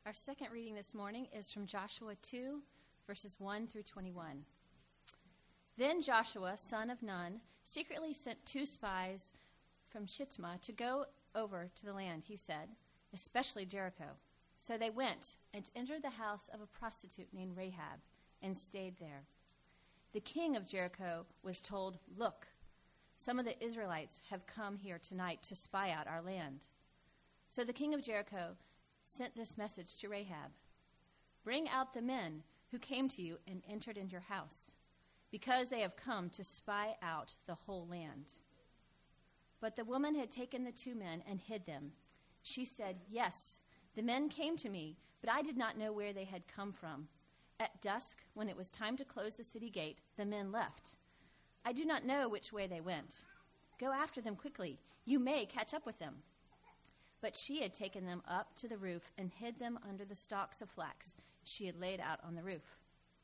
Our second reading this morning is from Joshua 2, verses 1 through 21. Then Joshua, son of Nun, secretly sent 2 spies from Shittimah to go over to the land, he said, especially Jericho. So they went and entered the house of a prostitute named Rahab and stayed there. The king of Jericho was told, "Look, some of the Israelites have come here tonight to spy out our land." So the king of Jericho sent this message to Rahab: "Bring out the men who came to you and entered into your house, because they have come to spy out the whole land." But the woman had taken the 2 men and hid them. She said, "Yes, the men came to me, but I did not know where they had come from. At dusk, when it was time to close the city gate, the men left. I do not know which way they went. Go after them quickly. You may catch up with them." But she had taken them up to the roof and hid them under the stalks of flax she had laid out on the roof.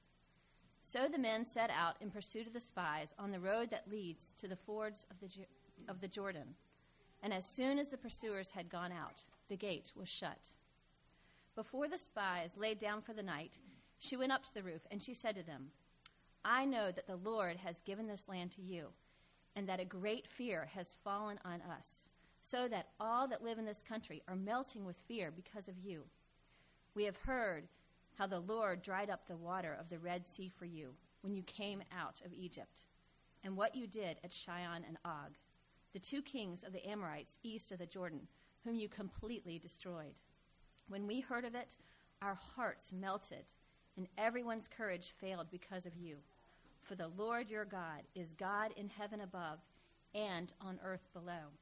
So the men set out in pursuit of the spies on the road that leads to the fords of the Jordan. And as soon as the pursuers had gone out, the gate was shut. Before the spies laid down for the night, she went up to the roof, and she said to them, "I know that the Lord has given this land to you, and that a great fear has fallen on us, so that all that live in this country are melting with fear because of you. We have heard how the Lord dried up the water of the Red Sea for you when you came out of Egypt, and what you did at Sihon and Og, the 2 kings of the Amorites east of the Jordan, whom you completely destroyed. When we heard of it, our hearts melted, and everyone's courage failed because of you. For the Lord your God is God in heaven above and on earth below.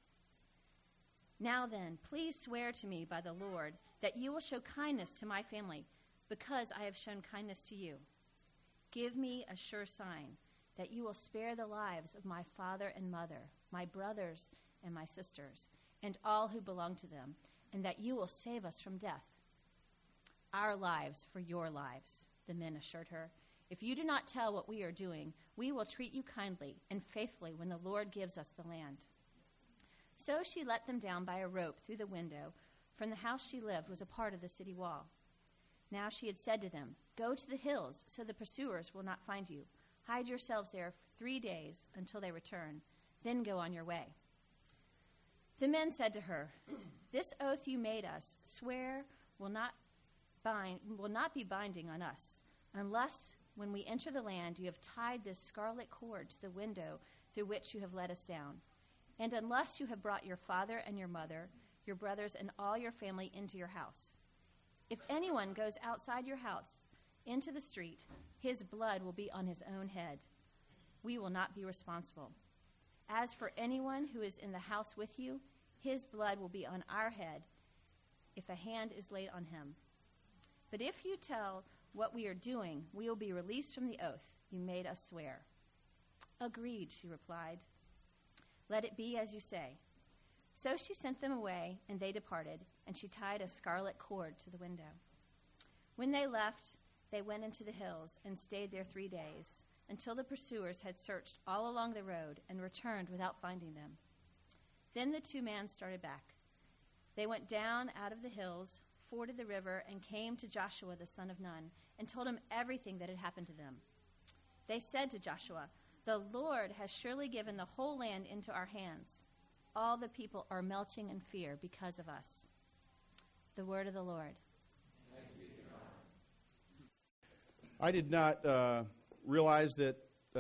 Now then, please swear to me by the Lord that you will show kindness to my family, because I have shown kindness to you. Give me a sure sign that you will spare the lives of my father and mother, my brothers and my sisters, and all who belong to them, and that you will save us from death." "Our lives for your lives," the men assured her. "If you do not tell what we are doing, we will treat you kindly and faithfully when the Lord gives us the land." So she let them down by a rope through the window. From the house she lived was a part of the city wall. Now she had said to them, "Go to the hills so the pursuers will not find you. Hide yourselves there for 3 days until they return. Then go on your way." The men said to her, "This oath you made us swear will not be binding on us, unless when we enter the land you have tied this scarlet cord to the window through which you have let us down, and unless you have brought your father and your mother, your brothers, and all your family into your house. If anyone goes outside your house into the street, his blood will be on his own head. We will not be responsible. As for anyone who is in the house with you, his blood will be on our head if a hand is laid on him. But if you tell what we are doing, we will be released from the oath you made us swear." "Agreed," she replied. "Let it be as you say." So she sent them away, and they departed, and she tied a scarlet cord to the window. When they left, they went into the hills and stayed there 3 days, until the pursuers had searched all along the road and returned without finding them. Then the 2 men started back. They went down out of the hills, forded the river, and came to Joshua the son of Nun, and told him everything that had happened to them. They said to Joshua, "The Lord has surely given the whole land into our hands. All the people are melting in fear because of us." The word of the Lord. I did not realize that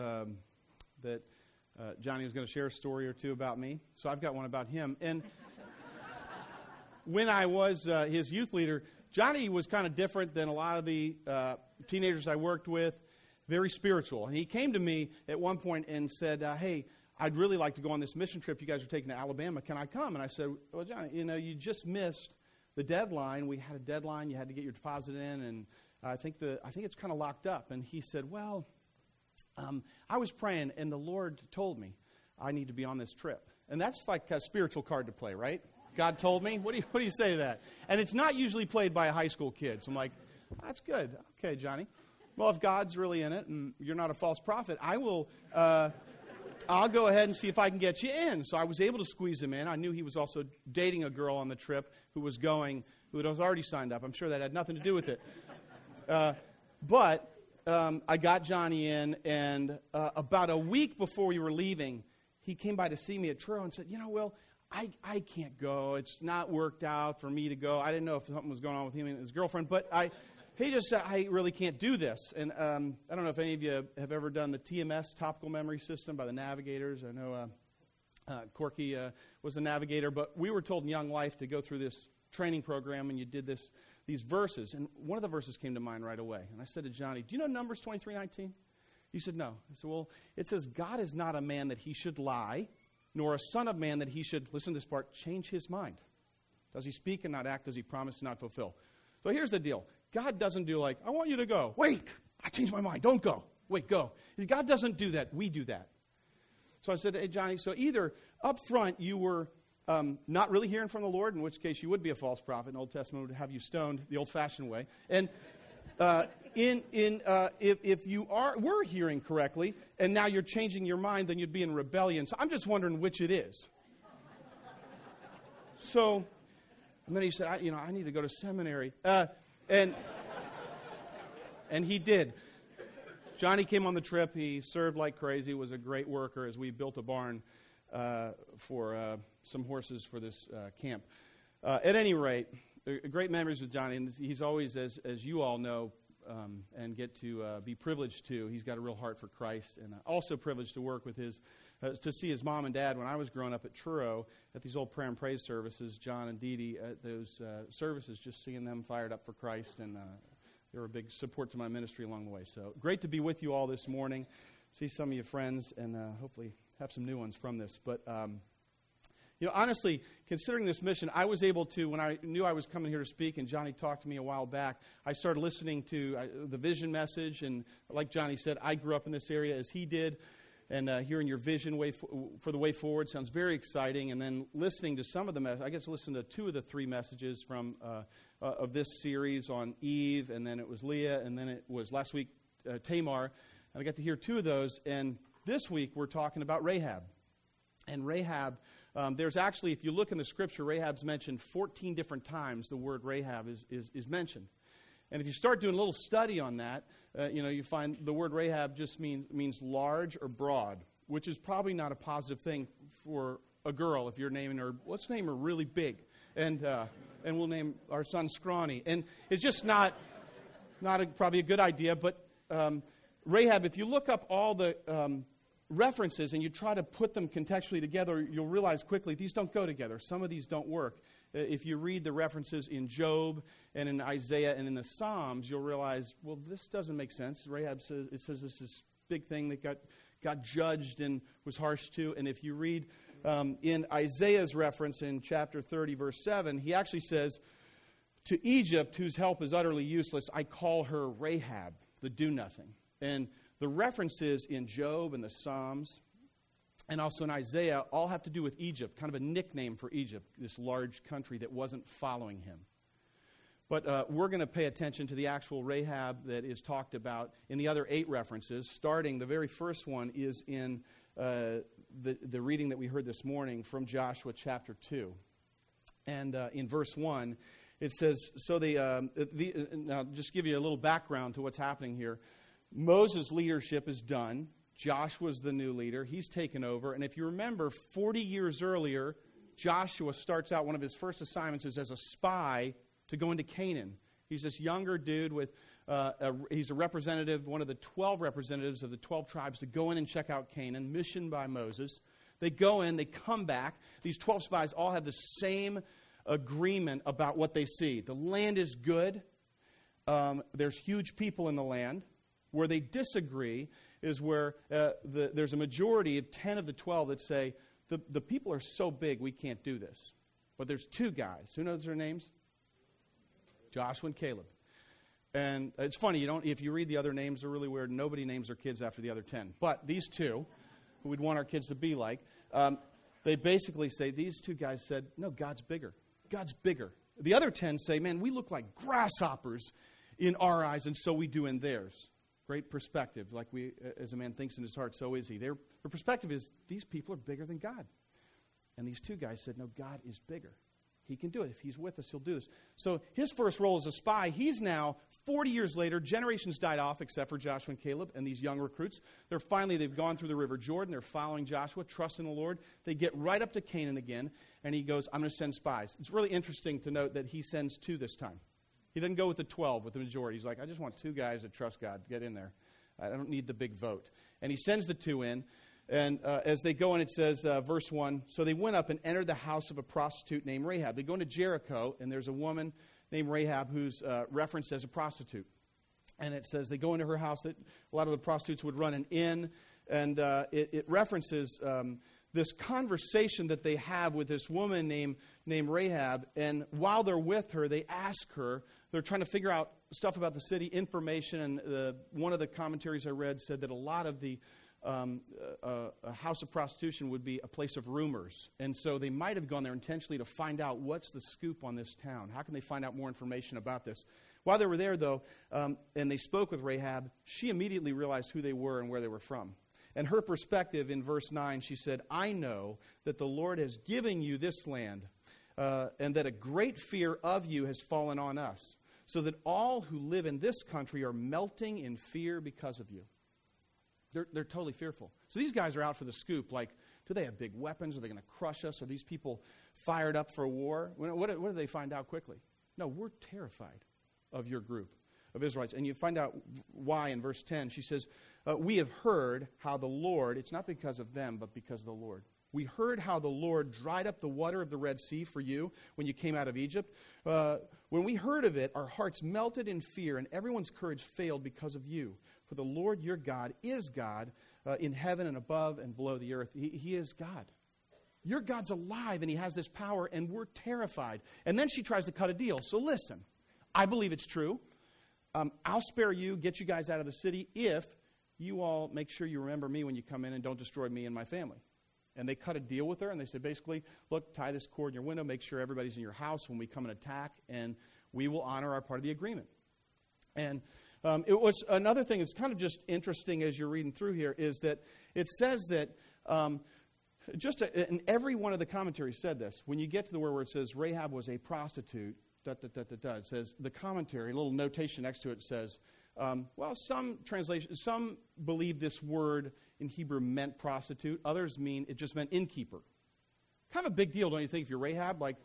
Johnny was going to share a story or 2 about me, so I've got one about him. And when I was his youth leader, Johnny was kind of different than a lot of the teenagers I worked with, very spiritual. And he came to me at one point and said, "Hey, I'd really like to go on this mission trip you guys are taking to Alabama. Can I come?" And I said, "Well, Johnny, you just missed the deadline. We had a deadline. You had to get your deposit in, and I think it's kind of locked up." And he said, "Well, I was praying, and the Lord told me I need to be on this trip." And that's like a spiritual card to play, right? God told me. What do you say to that? And it's not usually played by a high school kid. So I'm like, "That's good. Okay, Johnny. Well, if God's really in it and you're not a false prophet, I'll go ahead and see if I can get you in." So I was able to squeeze him in. I knew he was also dating a girl on the trip who was going who has already signed up. I'm sure that had nothing to do with it. But I got Johnny in, and about a week before we were leaving, he came by to see me at Truro and said, Will, I can't go. It's not worked out for me to go. I didn't know if something was going on with him and his girlfriend, but he just said, I really can't do this. And I don't know if any of you have ever done the TMS, Topical Memory System, by the Navigators. I know Corky was a navigator, but we were told in Young Life to go through this training program, and you did these verses. And one of the verses came to mind right away. And I said to Johnny, do you know Numbers 23:19? He said, no. I said, well, it says, God is not a man that he should lie, nor a son of man that he should, listen to this part, change his mind. Does he speak and not act? Does he promise and not fulfill? So here's the deal. God doesn't do like, I want you to go. Wait, I changed my mind. Don't go. Wait, go. God doesn't do that. We do that. So I said, hey, Johnny, so either up front you were not really hearing from the Lord, in which case you would be a false prophet. The Old Testament would have you stoned the old-fashioned way. And if you were hearing correctly, and now you're changing your mind, then you'd be in rebellion. So I'm just wondering which it is. So, and then he said, I need to go to seminary. And he did. Johnny came on the trip. He served like crazy. Was a great worker as we built a barn for some horses for this camp. At any rate, great memories with Johnny. And he's always, as you all know, and get to be privileged to, he's got a real heart for Christ. And also privileged to work with to see his mom and dad when I was growing up at Truro at these old prayer and praise services, John and Dee Dee, at those services, just seeing them fired up for Christ. And they were a big support to my ministry along the way. So great to be with you all this morning. See some of your friends and hopefully have some new ones from this. But, honestly, considering this mission, I was able to, when I knew I was coming here to speak, and Johnny talked to me a while back, I started listening to the vision message. And like Johnny said, I grew up in this area as he did. And hearing your vision for the way forward sounds very exciting. And then listening to some of the messages, I get to listen to 2 of the 3 messages from of this series on Eve, and then it was Leah, and then it was last week Tamar. And I got to hear 2 of those. And this week we're talking about Rahab. And Rahab, there's actually, if you look in the scripture, Rahab's mentioned 14 different times. The word Rahab is mentioned. And if you start doing a little study on that, you find the word Rahab just means large or broad, which is probably not a positive thing for a girl if you're naming her. Let's name her really big, and we'll name our son Scrawny. And it's just not probably a good idea. But Rahab, if you look up all the references and you try to put them contextually together, you'll realize quickly these don't go together. Some of these don't work. If you read the references in Job and in Isaiah and in the Psalms, you'll realize, well, this doesn't make sense. Rahab says this is big thing that got judged and was harsh to. And if you read in Isaiah's reference in chapter 30, verse 7, he actually says, to Egypt, whose help is utterly useless, I call her Rahab, the do-nothing. And the references in Job and the Psalms and also in Isaiah all have to do with Egypt, kind of a nickname for Egypt, this large country that wasn't following him. But we're going to pay attention to the actual Rahab that is talked about in the other 8 references. Starting, the very first one is in the reading that we heard this morning from Joshua chapter 2. And in verse 1, it says, now just give you a little background to what's happening here. Moses' leadership is done. Joshua's the new leader. He's taken over. And if you remember, 40 years earlier, Joshua starts out, one of his first assignments is as a spy to go into Canaan. He's this younger dude with, he's a representative, one of the 12 representatives of the 12 tribes to go in and check out Canaan, missioned by Moses. They go in, they come back. These 12 spies all have the same agreement about what they see. The land is good. There's huge people in the land. Where they disagree is where there's a majority of 10 of the 12 that say, the people are so big we can't do this. But there's 2 guys. Who knows their names? Joshua and Caleb. And it's funny, if you read the other names, they're really weird. Nobody names their kids after the other 10. But these 2, who we'd want our kids to be like, they basically say, these 2 guys said, no, God's bigger. God's bigger. The other 10 say, man, we look like grasshoppers in our eyes, and so we do in theirs. Great perspective. Like as a man thinks in his heart, so is he. Their perspective is, these people are bigger than God. And these 2 guys said, no, God is bigger. He can do it. If he's with us, he'll do this. So his first role as a spy, he's now 40 years later, generations died off except for Joshua and Caleb and these young recruits. They've gone through the River Jordan. They're following Joshua, trusting the Lord. They get right up to Canaan again, and he goes, I'm going to send spies. It's really interesting to note that he sends 2 this time. He doesn't go with the 12, with the majority. He's like, I just want 2 guys that trust God. Get in there. I don't need the big vote. And he sends the 2 in. And as they go in, it says, verse 1, so they went up and entered the house of a prostitute named Rahab. They go into Jericho, and there's a woman named Rahab who's referenced as a prostitute. And it says they go into her house. That a lot of the prostitutes would run an inn. And it references this conversation that they have with this woman named Rahab. And while they're with her, they ask her, they're trying to figure out stuff about the city, information. And one of the commentaries I read said that a lot of the a house of prostitution would be a place of rumors. And so they might have gone there intentionally to find out what's the scoop on this town. How can they find out more information about this? While they were there, though, and they spoke with Rahab, she immediately realized who they were and where they were from. And her perspective in verse 9, she said, I know that the Lord has given you this land, and that a great fear of you has fallen on us, so that all who live in this country are melting in fear because of you. They're totally fearful. So these guys are out for the scoop. Like, do they have big weapons? Are they going to crush us? Are these people fired up for war? What do they find out quickly? No, we're terrified of your group of Israelites. And you find out why in verse 10. She says, we have heard how the Lord, it's not because of them, but because of the Lord. We heard how the Lord dried up the water of the Red Sea for you when you came out of Egypt. When we heard of it, our hearts melted in fear, and everyone's courage failed because of you. For the Lord your God is God in heaven and above and below the earth. He is God. Your God's alive, and he has this power, and we're terrified. And then she tries to cut a deal. So listen, I believe it's true. I'll spare you, get you guys out of the city, if you all make sure you remember me when you come in and don't destroy me and my family. And they cut a deal with her, and they said, basically, look, tie this cord in your window, make sure everybody's in your house when we come and attack, and we will honor our part of the agreement. And it was another thing that's kind of just interesting as you're reading through here is that it says that, and every one of the commentaries said this, when you get to the word where it says Rahab was a prostitute, it says, the commentary, a little notation next to it says, some believe this word in Hebrew meant prostitute. Others mean it just meant innkeeper. Kind of a big deal, don't you think, if you're Rahab? Like,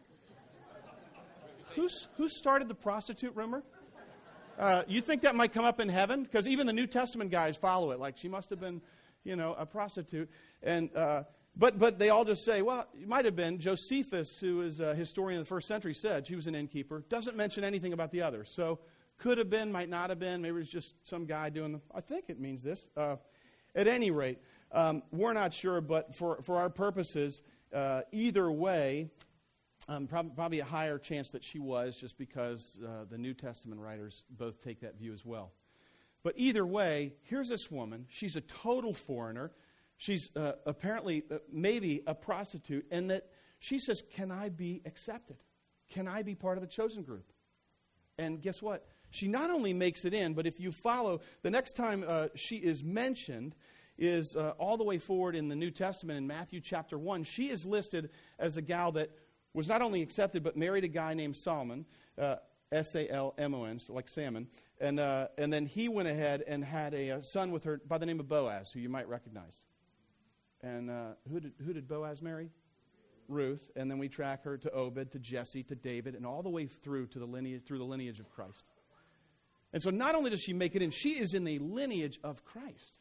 who started the prostitute rumor? You think that might come up in heaven? Because even the New Testament guys follow it. Like, she must have been, a prostitute. And but they all just say, well, it might have been. Josephus, who is a historian of the first century, said she was an innkeeper. Doesn't mention anything about the others. So could have been, might not have been. Maybe it was just some guy doing I think it means this. At any rate, we're not sure. But for our purposes, either way, probably a higher chance that she was, just because the New Testament writers both take that view as well. But either way, here's this woman. She's a total foreigner. She's apparently maybe a prostitute, and that she says, can I be accepted? Can I be part of the chosen group? And guess what? She not only makes it in, but if you follow, the next time she is mentioned is all the way forward in the New Testament in Matthew chapter 1. She is listed as a gal that was not only accepted, but married a guy named Solomon, S-A-L-M-O-N, so like salmon. And then he went ahead and had a son with her by the name of Boaz, who you might recognize. And who did Boaz marry? Ruth. And then we track her to Obed, to Jesse, to David, and all the way through to the lineage of Christ. And so not only does she make it in, she is in the lineage of Christ.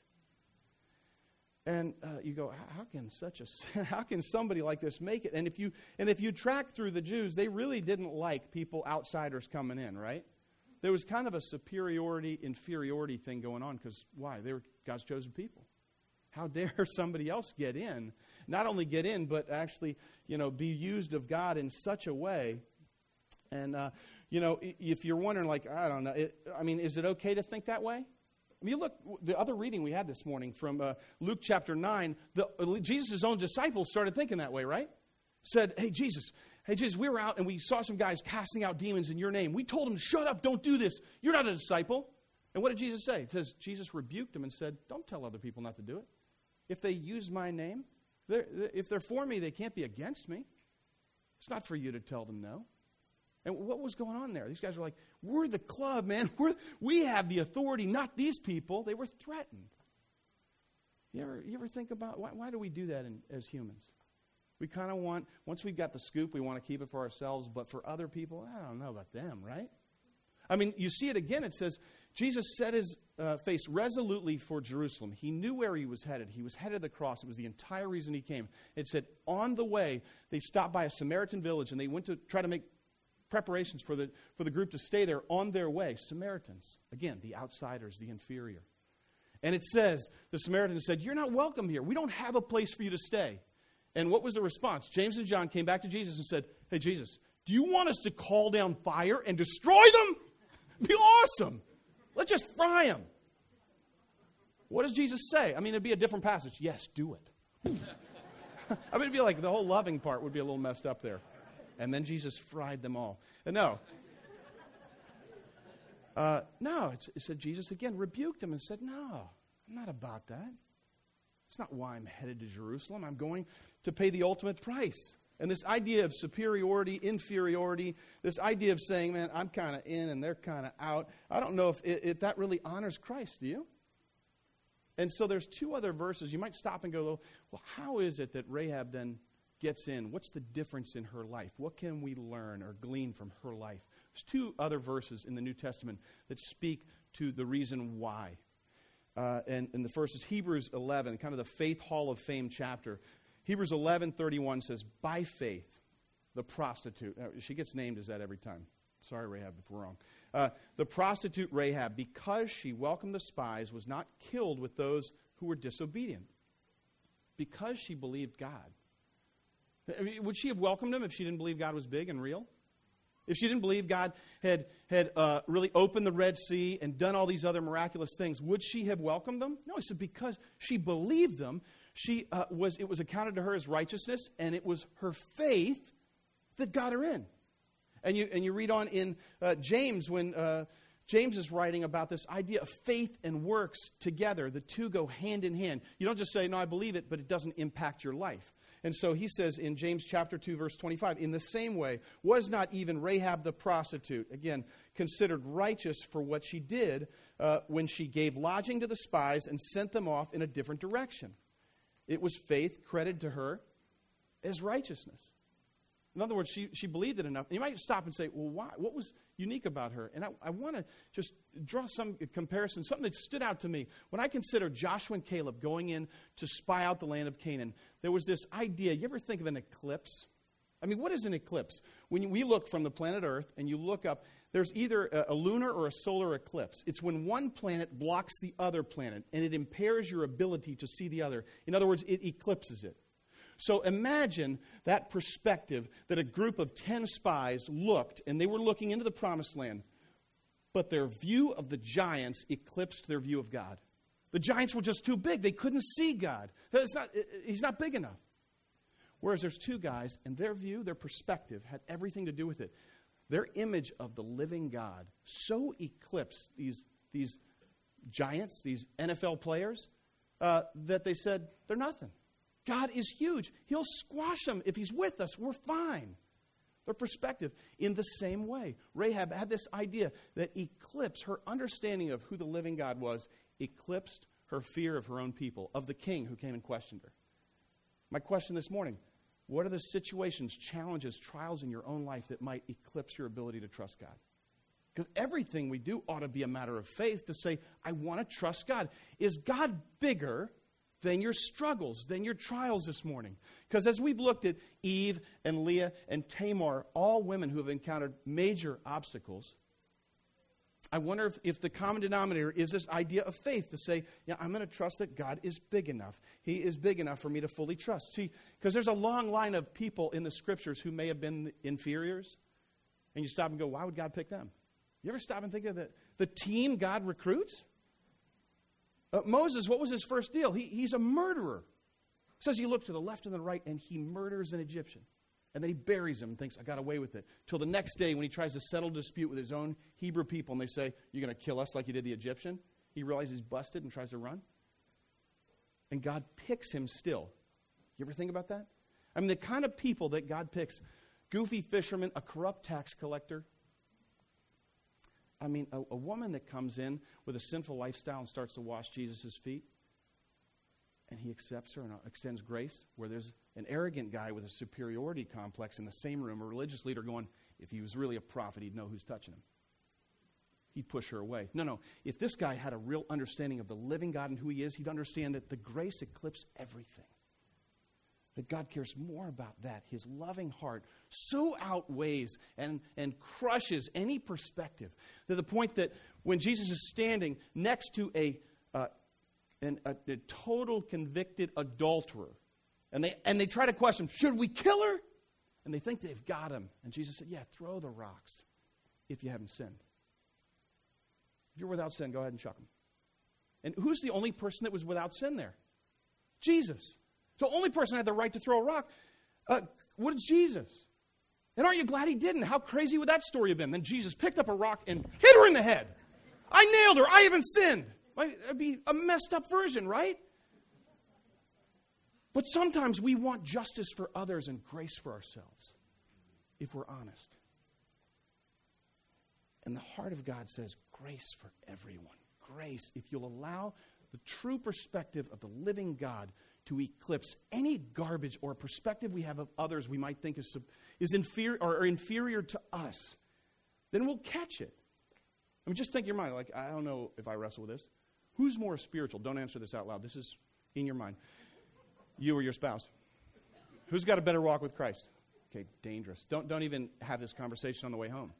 And you go, how can somebody like this make it? And if you track through the Jews, they really didn't like people, outsiders coming in, right? There was kind of a superiority, inferiority thing going on, because why? They were God's chosen people. How dare somebody else get in? Not only get in, but actually, be used of God in such a way. And, if you're wondering, like, I don't know, is it okay to think that way? I mean, look, the other reading we had this morning from Luke chapter 9, Jesus' own disciples started thinking that way, right? Said, hey, Jesus, we were out and we saw some guys casting out demons in your name. We told them, shut up, don't do this. You're not a disciple. And what did Jesus say? It says, Jesus rebuked them and said, don't tell other people not to do it. If they use my name, if they're for me, they can't be against me. It's not for you to tell them no. And what was going on there? These guys were like, we're the club, man. We have the authority, not these people. They were threatened. You ever think about, why do we do that as humans? We kind of want, once we've got the scoop, we want to keep it for ourselves, but for other people, I don't know about them, right? I mean, you see it again. It says, Jesus set his face resolutely for Jerusalem. He knew where he was headed. He was headed to the cross. It was the entire reason he came. It said, on the way, they stopped by a Samaritan village, and they went to try to make preparations for the group to stay there on their way. Samaritans, again, the outsiders, the inferior. And it says, the Samaritans said, you're not welcome here. We don't have a place for you to stay. And what was the response? James and John came back to Jesus and said, hey, Jesus, do you want us to call down fire and destroy them? It'd be awesome. Let's just fry them. What does Jesus say? I mean, it'd be a different passage. Yes, do it. I mean, it'd be like the whole loving part would be a little messed up there. And then Jesus fried them all. No. It said Jesus again rebuked him and said, no, I'm not about that. It's not why I'm headed to Jerusalem. I'm going to pay the ultimate price. And this idea of superiority, inferiority, this idea of saying, man, I'm kind of in and they're kind of out, I don't know if that really honors Christ, do you? And so there's two other verses. You might stop and go, well, how is it that Rahab then gets in? What's the difference in her life? What can we learn or glean from her life? There's two other verses in the New Testament that speak to the reason why. And the first is Hebrews 11, kind of the Faith Hall of Fame chapter. Hebrews 11:31 says, by faith, the prostitute, she gets named as that every time. Sorry, Rahab, if we're wrong. The prostitute Rahab, because she welcomed the spies, was not killed with those who were disobedient. Because she believed God. I mean, would she have welcomed him if she didn't believe God was big and real? If she didn't believe God had really opened the Red Sea and done all these other miraculous things, would she have welcomed them? No, he said because she believed them, it was accounted to her as righteousness, and it was her faith that got her in. And you read on in James when James is writing about this idea of faith and works together. The two go hand in hand. You don't just say, no, I believe it, but it doesn't impact your life. And so he says in James chapter 2, verse 25, in the same way, was not even Rahab the prostitute, again, considered righteous for what she did when she gave lodging to the spies and sent them off in a different direction? It was faith credited to her as righteousness. In other words, she believed it enough. And you might stop and say, well, why? What was unique about her? And I want to just draw some comparison, something that stood out to me. When I consider Joshua and Caleb going in to spy out the land of Canaan, there was this idea. You ever think of an eclipse? I mean, what is an eclipse? When we look from the planet Earth and you look up, there's either a lunar or a solar eclipse. It's when one planet blocks the other planet, and it impairs your ability to see the other. In other words, it eclipses it. So imagine that perspective that a group of 10 spies looked, and they were looking into the promised land, but their view of the giants eclipsed their view of God. The giants were just too big. They couldn't see God. He's not big enough. Whereas there's two guys, and their view, their perspective, had everything to do with it. Their image of the living God so eclipsed these giants, these NFL players, that they said, they're nothing. God is huge. He'll squash them. If he's with us, we're fine. Their perspective. In the same way, Rahab had this idea that eclipsed her understanding of who the living God was, eclipsed her fear of her own people, of the king who came and questioned her. My question this morning, what are the situations, challenges, trials in your own life that might eclipse your ability to trust God? Because everything we do ought to be a matter of faith to say, I want to trust God. Is God bigger than your struggles, than your trials this morning? Because as we've looked at Eve and Leah and Tamar, all women who have encountered major obstacles, I wonder if the common denominator is this idea of faith to say, yeah, I'm going to trust that God is big enough. He is big enough for me to fully trust. See, because there's a long line of people in the scriptures who may have been inferiors, and you stop and go, why would God pick them? You ever stop and think of the team God recruits? Moses, what was his first deal? He's a murderer. It says he looked to the left and the right, and he murders an Egyptian. And then he buries him and thinks, I got away with it. Till the next day when he tries to settle a dispute with his own Hebrew people, and they say, you're going to kill us like you did the Egyptian? He realizes he's busted and tries to run. And God picks him still. You ever think about that? I mean, the kind of people that God picks goofy fisherman, a corrupt tax collector. I mean, a woman that comes in with a sinful lifestyle and starts to wash Jesus' feet, and he accepts her and extends grace, where there's an arrogant guy with a superiority complex in the same room, a religious leader going, if he was really a prophet, he'd know who's touching him. He'd push her away. No. If this guy had a real understanding of the living God and who he is, he'd understand that the grace eclipses everything. That God cares more about that. His loving heart so outweighs and crushes any perspective, to the point that when Jesus is standing next to a total convicted adulterer, and they try to question, should we kill her? And they think they've got him. And Jesus said, yeah, throw the rocks if you haven't sinned. If you're without sin, go ahead and chuck them. And who's the only person that was without sin there? Jesus. So the only person who had the right to throw a rock was Jesus. And aren't you glad he didn't? How crazy would that story have been? Then Jesus picked up a rock and hit her in the head. I nailed her. I haven't sinned. It'd be a messed up version, right? But sometimes we want justice for others and grace for ourselves, if we're honest. And the heart of God says, grace for everyone. Grace, if you'll allow the true perspective of the living God to eclipse any garbage or perspective we have of others we might think is inferior to us, then we'll catch it. I mean, just think in your mind, like, I don't know if I wrestle with this. Who's more spiritual? Don't answer this out loud. This is in your mind. You or your spouse? Who's got a better walk with Christ? Okay, dangerous. Don't even have this conversation on the way home.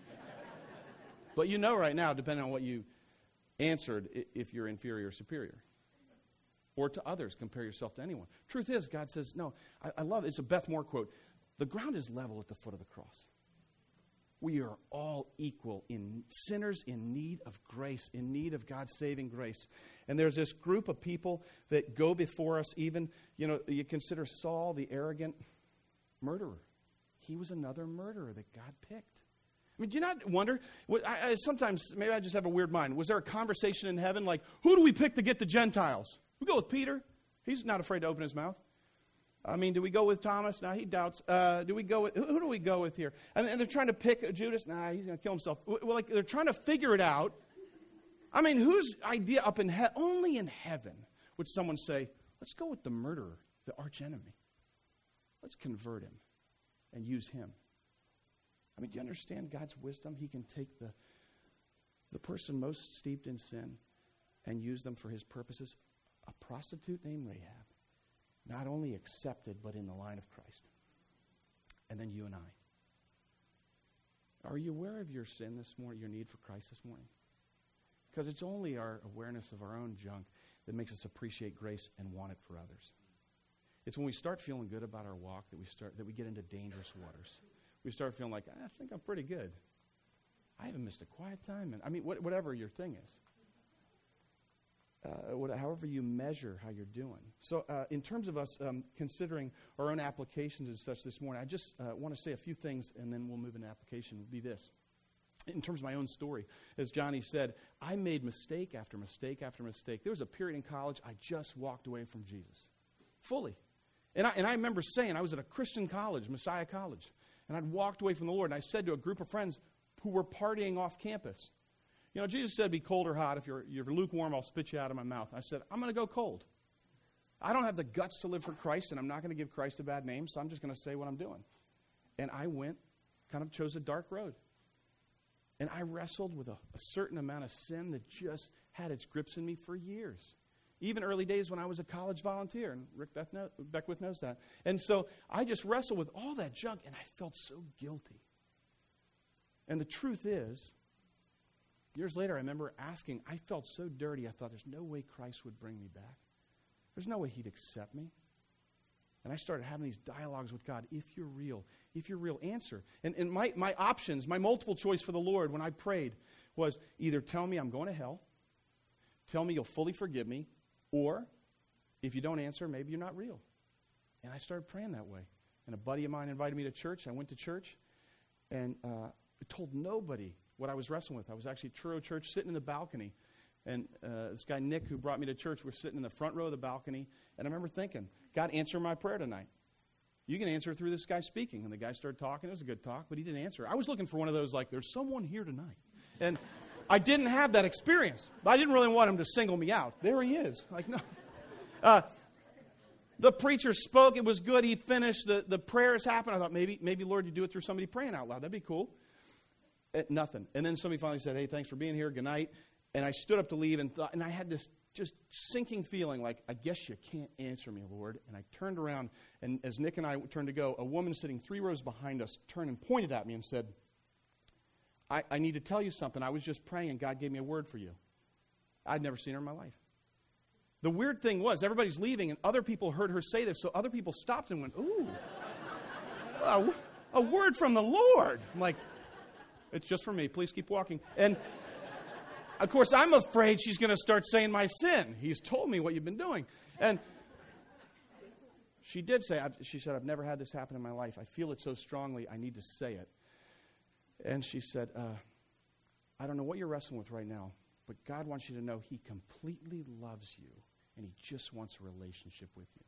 But you know right now, depending on what you answered, if you're inferior or superior. Or to others, compare yourself to anyone. Truth is, God says, no, I love it. It's a Beth Moore quote. The ground is level at the foot of the cross. We are all equal, in sinners in need of grace, in need of God's saving grace. And there's this group of people that go before us even, you consider Saul the arrogant murderer. He was another murderer that God picked. I mean, do you not wonder? Sometimes, maybe I just have a weird mind. Was there a conversation in heaven like, who do we pick to get the Gentiles? We go with Peter. He's not afraid to open his mouth. I mean, do we go with Thomas? No, he doubts. Do we go with who do we go with here? And they're trying to pick Judas. Nah, he's going to kill himself. Well, like they're trying to figure it out. I mean, whose idea up in only in heaven would someone say, let's go with the murderer, the archenemy. Let's convert him and use him. I mean, do you understand God's wisdom? He can take the person most steeped in sin and use them for his purposes. A prostitute named Rahab. Not only accepted, but in the line of Christ. And then you and I. Are you aware of your sin this morning, your need for Christ this morning? Because it's only our awareness of our own junk that makes us appreciate grace and want it for others. It's when we start feeling good about our walk that we get into dangerous waters. We start feeling like, I think I'm pretty good. I haven't missed a quiet time. And I mean, whatever your thing is. However you measure how you're doing. So in terms of us considering our own applications and such this morning, I just want to say a few things, and then we'll move into application. Would be this. In terms of my own story, as Johnny said, I made mistake after mistake after mistake. There was a period in college I just walked away from Jesus. Fully. And I remember saying, I was at a Christian college, Messiah College, and I'd walked away from the Lord, and I said to a group of friends who were partying off campus, Jesus said, be cold or hot. If you're lukewarm, I'll spit you out of my mouth. I said, I'm going to go cold. I don't have the guts to live for Christ, and I'm not going to give Christ a bad name, so I'm just going to say what I'm doing. And I chose a dark road. And I wrestled with a certain amount of sin that just had its grips in me for years. Even early days when I was a college volunteer, and Rick Beckwith knows that. And so I just wrestled with all that junk, and I felt so guilty. And the truth is, years later, I remember asking, I felt so dirty, I thought there's no way Christ would bring me back. There's no way he'd accept me. And I started having these dialogues with God. If you're real, answer. And my options, my multiple choice for the Lord when I prayed was either tell me I'm going to hell, tell me you'll fully forgive me, or if you don't answer, maybe you're not real. And I started praying that way. And a buddy of mine invited me to church. I went to church and told nobody what I was wrestling with. I was actually at Truro Church sitting in the balcony. And this guy, Nick, who brought me to church, was sitting in the front row of the balcony. And I remember thinking, God, answer my prayer tonight. You can answer through this guy speaking. And the guy started talking. It was a good talk, but he didn't answer. I was looking for one of those, like, there's someone here tonight. And I didn't have that experience. I didn't really want him to single me out. There he is. Like, no. The preacher spoke. It was good. He finished. The prayers happened. I thought, maybe Lord, you do it through somebody praying out loud. That'd be cool. Nothing. And then somebody finally said, hey, thanks for being here. Good night. And I stood up to leave, and I had this just sinking feeling like, I guess you can't answer me, Lord. And I turned around, and as Nick and I turned to go, a woman sitting 3 rows behind us turned and pointed at me and said, I need to tell you something. I was just praying, and God gave me a word for you. I'd never seen her in my life. The weird thing was, everybody's leaving, and other people heard her say this, so other people stopped and went, ooh, a word from the Lord. I'm like, it's just for me. Please keep walking. And, of course, I'm afraid she's going to start saying my sin. He's told me what you've been doing. And she did say, she said, I've never had this happen in my life. I feel it so strongly, I need to say it. And she said, I don't know what you're wrestling with right now, but God wants you to know He completely loves you, and He just wants a relationship with you.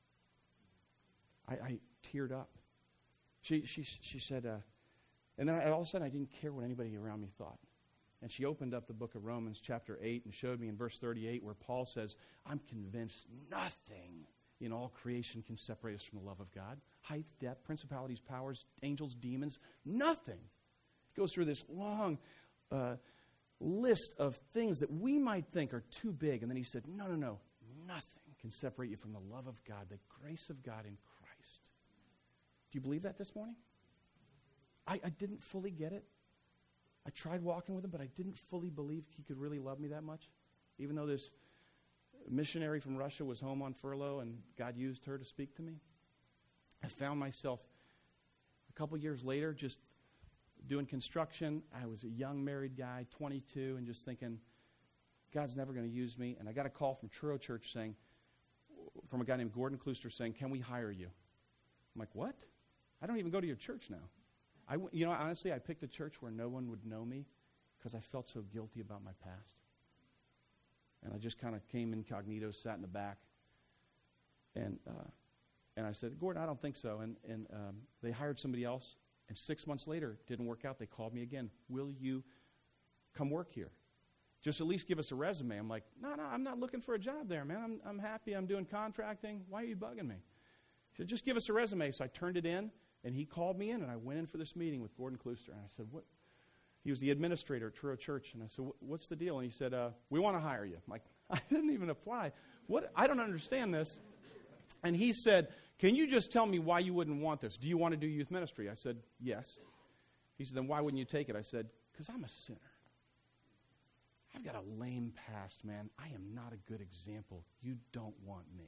I teared up. She said, and then all of a sudden I didn't care what anybody around me thought. And she opened up the book of Romans chapter 8 and showed me in verse 38 where Paul says, I'm convinced nothing in all creation can separate us from the love of God. Height, depth, principalities, powers, angels, demons, nothing. He goes through this long list of things that we might think are too big. And then he said, no, nothing can separate you from the love of God, the grace of God in Christ. Do you believe that this morning? I didn't fully get it. I tried walking with Him, but I didn't fully believe He could really love me that much. Even though this missionary from Russia was home on furlough and God used her to speak to me. I found myself a couple years later just doing construction. I was a young married guy, 22, and just thinking, God's never going to use me. And I got a call from Truro Church from a guy named Gordon Klooster saying, can we hire you? I'm like, what? I don't even go to your church now. Honestly, I picked a church where no one would know me because I felt so guilty about my past. And I just kind of came incognito, sat in the back. And I said, Gordon, I don't think so. And they hired somebody else. And 6 months later, it didn't work out. They called me again. Will you come work here? Just at least give us a resume. I'm like, no, I'm not looking for a job there, man. I'm happy. I'm doing contracting. Why are you bugging me? He said, just give us a resume. So I turned it in, and he called me in, and I went in for this meeting with Gordon Klooster. And I said, what? He was the administrator at Truro Church. And I said, what's the deal? And he said, we want to hire you. I'm like, I didn't even apply. What? I don't understand this. And he said, can you just tell me why you wouldn't want this? Do you want to do youth ministry? I said, yes. He said, then why wouldn't you take it? I said, because I'm a sinner. I've got a lame past, man. I am not a good example. You don't want me.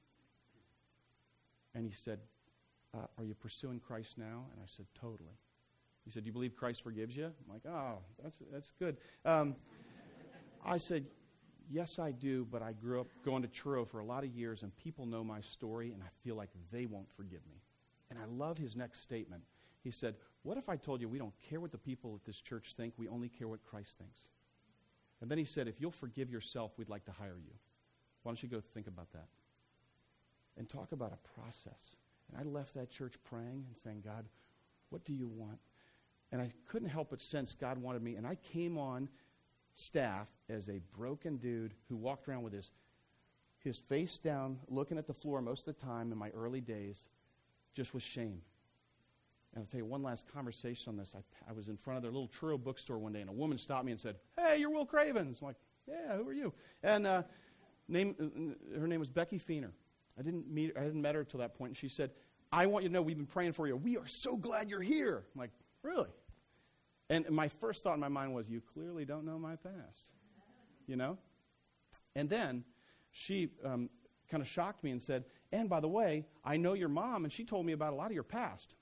And he said, are you pursuing Christ now? And I said, totally. He said, do you believe Christ forgives you? I'm like, oh, that's good. I said, yes, I do, but I grew up going to Truro for a lot of years, and people know my story, and I feel like they won't forgive me. And I love his next statement. He said, what if I told you we don't care what the people at this church think, we only care what Christ thinks? And then he said, if you'll forgive yourself, we'd like to hire you. Why don't you go think about that? And talk about a process. And I left that church praying and saying, God, what do you want? And I couldn't help but sense God wanted me. And I came on staff as a broken dude who walked around with his face down, looking at the floor most of the time in my early days, just with shame. And I'll tell you one last conversation on this. I was in front of their little Truro bookstore one day, and a woman stopped me and said, hey, you're Will Cravens. I'm like, yeah, who are you? And her name was Becky Feener. I hadn't met her until that point. And she said, I want you to know we've been praying for you. We are so glad you're here. I'm like, really? And my first thought in my mind was, you clearly don't know my past. You know? And then she kind of shocked me and said, and by the way, I know your mom, and she told me about a lot of your past.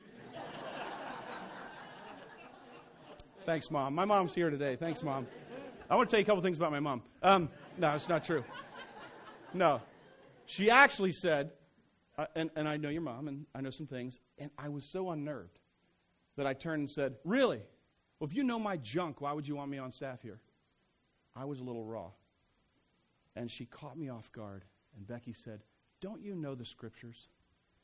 Thanks, Mom. My mom's here today. Thanks, Mom. I want to tell you a couple things about my mom. No, it's not true. No. She actually said, and I know your mom, and I know some things, and I was so unnerved that I turned and said, really? Well, if you know my junk, why would you want me on staff here? I was a little raw. And she caught me off guard, and Becky said, don't you know the scriptures?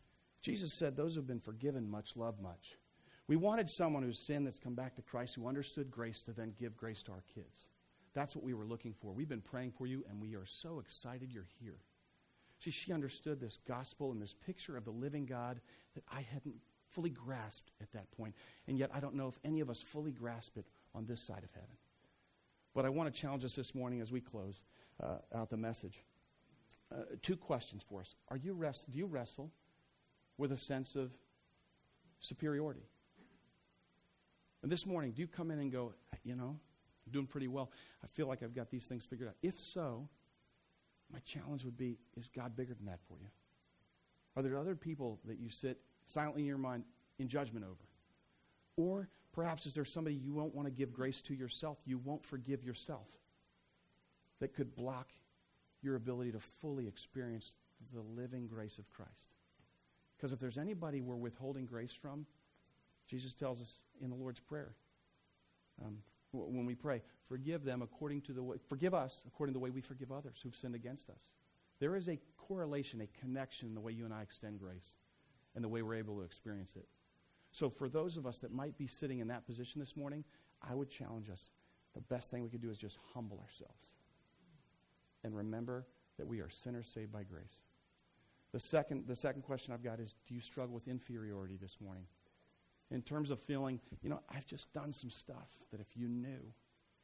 Jesus said, those who have been forgiven much love much. We wanted someone who's sinned that's come back to Christ, who understood grace, to then give grace to our kids. That's what we were looking for. We've been praying for you, and we are so excited you're here. See, she understood this gospel and this picture of the living God that I hadn't fully grasped at that point. And yet I don't know if any of us fully grasp it on this side of heaven. But I want to challenge us this morning as we close out the message. 2 questions for us. Do you wrestle with a sense of superiority? And this morning, do you come in and go, I'm doing pretty well. I feel like I've got these things figured out. If so, my challenge would be, is God bigger than that for you? Are there other people that you sit silently in your mind in judgment over? Or perhaps is there somebody you won't want to give grace to yourself, you won't forgive yourself, that could block your ability to fully experience the living grace of Christ? Because if there's anybody we're withholding grace from, Jesus tells us in the Lord's Prayer, when we pray, forgive us according to the way we forgive others who've sinned against us. There is a correlation, a connection in the way you and I extend grace and the way we're able to experience it. So for those of us that might be sitting in that position this morning, I would challenge us. The best thing we could do is just humble ourselves and remember that we are sinners saved by grace. The second question I've got is, do you struggle with inferiority this morning? In terms of feeling, I've just done some stuff that if you knew,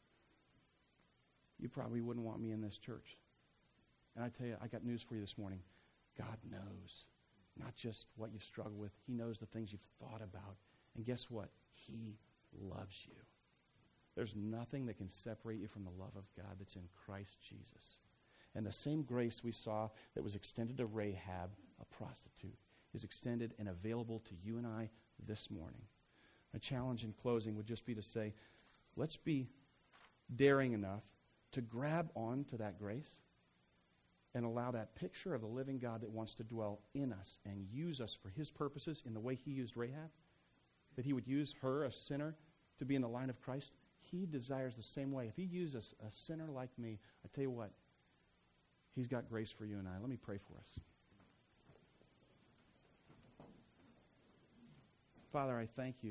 you probably wouldn't want me in this church. And I tell you, I got news for you this morning. God knows not just what you've struggled with. He knows the things you've thought about. And guess what? He loves you. There's nothing that can separate you from the love of God that's in Christ Jesus. And the same grace we saw that was extended to Rahab, a prostitute, is extended and available to you and I this morning. My challenge in closing would just be to say, let's be daring enough to grab on to that grace and allow that picture of the living God that wants to dwell in us and use us for his purposes in the way he used Rahab, that he would use her, a sinner, to be in the line of Christ. He desires the same way. If he uses a sinner like me, I tell you what, he's got grace for you and I. Let me pray for us. Father, I thank you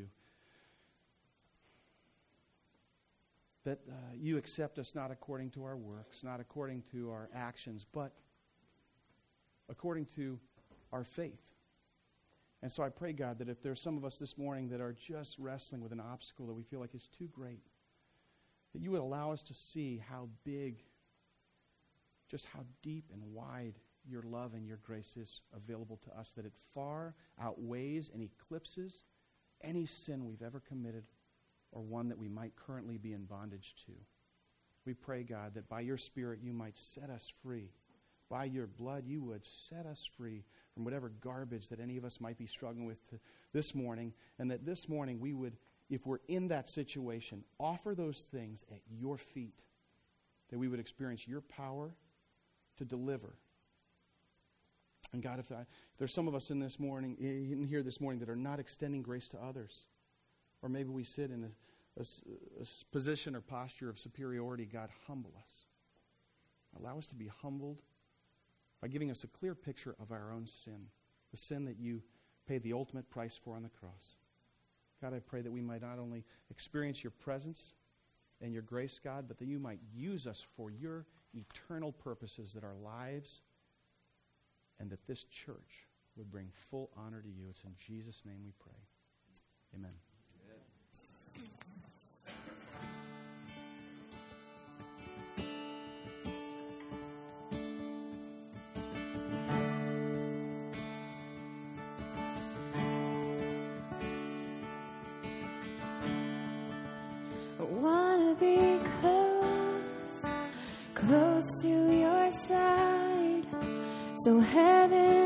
that you accept us not according to our works, not according to our actions, but according to our faith. And so I pray, God, that if there's some of us this morning that are just wrestling with an obstacle that we feel like is too great, that you would allow us to see how big, just how deep and wide your love and your grace is available to us, that it far outweighs and eclipses any sin we've ever committed or one that we might currently be in bondage to. We pray, God, that by your Spirit you might set us free. By your blood you would set us free from whatever garbage that any of us might be struggling with this morning, and that this morning we would, if we're in that situation, offer those things at your feet, that we would experience your power to deliver. And God, if there's some of us in here this morning that are not extending grace to others, or maybe we sit in a position or posture of superiority, God, humble us. Allow us to be humbled by giving us a clear picture of our own sin, the sin that you paid the ultimate price for on the cross. God, I pray that we might not only experience your presence and your grace, God, but that you might use us for your eternal purposes, that our lives and that this church would bring full honor to you. It's in Jesus' name we pray. Amen. I wanna be close to your side, so heaven